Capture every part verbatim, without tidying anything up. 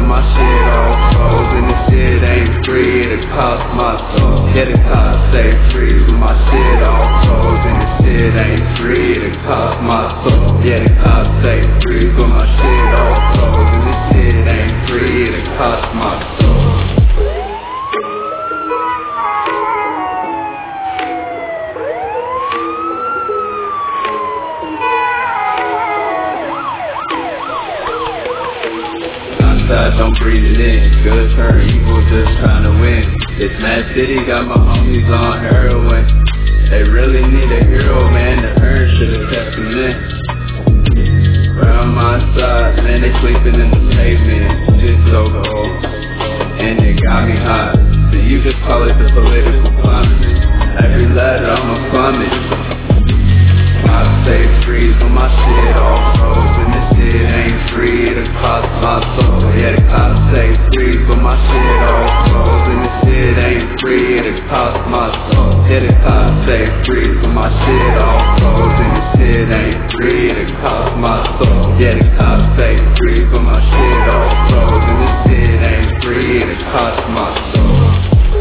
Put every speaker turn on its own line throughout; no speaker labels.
my shit all froze. And this shit ain't free, it cost my soul. Yeah, the cops say free, but my shit all froze. And this shit ain't free, it cost my soul. Yeah, the cops say free, but my shit all froze. And this shit ain't free, it cost my soul. Don't breathe it in, good turn evil, just trying to win. This mad city got my homies on heroin. They really need a hero, man, the urn should've kept them in. Round my side, man, they sleeping in the pavement. Shit so cold, and it got me hot. So you just call it the political climate. Every letter I'm a plummet. I stay free, but my shit all froze. And this shit ain't free, it cost my soul. Yeah, the cops say free, but my shit all froze. And this shit ain't free, it cost my soul. Yeah, the cops say free, but my shit all froze. And this shit ain't free, it cost my soul. Yeah, the cops say free, but my shit all froze. And this shit ain't free, it cost my soul.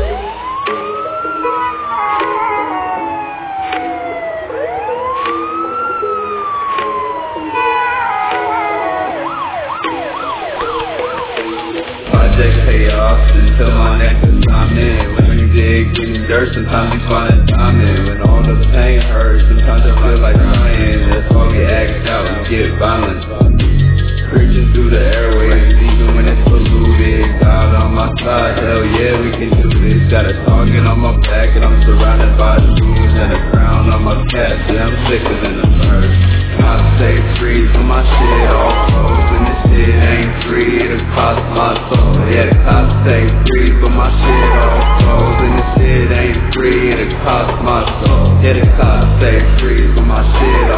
Project pay off until my next assignment. When you dig in the dirt, sometimes you find a diamond. When all the pain hurts, sometimes I feel like crying. That's why we act out and get violent. Preaching through the airwaves, even when it's polluted. God on my side, hell yeah, we can do this. Got a target on my back and I'm surrounded by jewels and a crown on my cap. Yeah, I'm sicker than a bird. I stay free, but my shit all froze. And this shit ain't free, it cost my soul. Yeah, the cops say free, but my shit all froze. And this shit ain't free, it cost my soul. Yeah, the cops say free, but my shit all